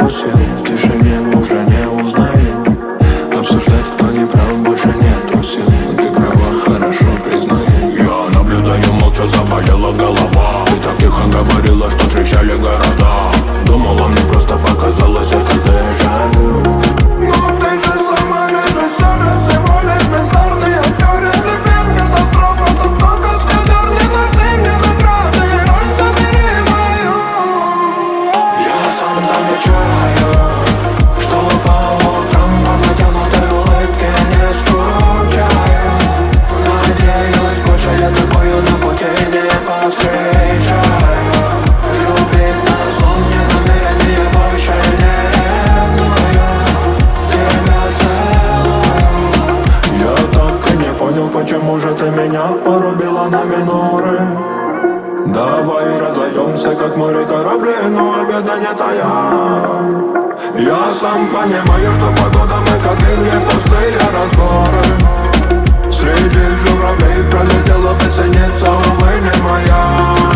укусил. В тишине уже не узнаю. Обсуждать, кто не прав, больше нету сил. Ты права, хорошо, признаю. Я наблюдаю, молча заболела голова. Ты так тихо говорила, что трещали города. Думала, мне просто показалось, это дежавю. Но ты же сама режиссер, всего лишь бездарный актер. Если фильм катастрофа, то кто каскадер? Не нужны мне награды, роль забери мою. Я сам замечаю, что по утрам по натянутой улыбке не скучаю. Надеюсь, больше я такую на пути не повстречаю. Любить назло мне намеренно, я больше не ревную. Тебя целую. Я так и не понял, почему же ты меня порубила на миноры. Давай разойдемся, как море корабли, но обеда не тая. Я сам понимаю, что погода мы как ильи, пустые разборы. Среди журавлей пролетела бессонница, увы, не моя.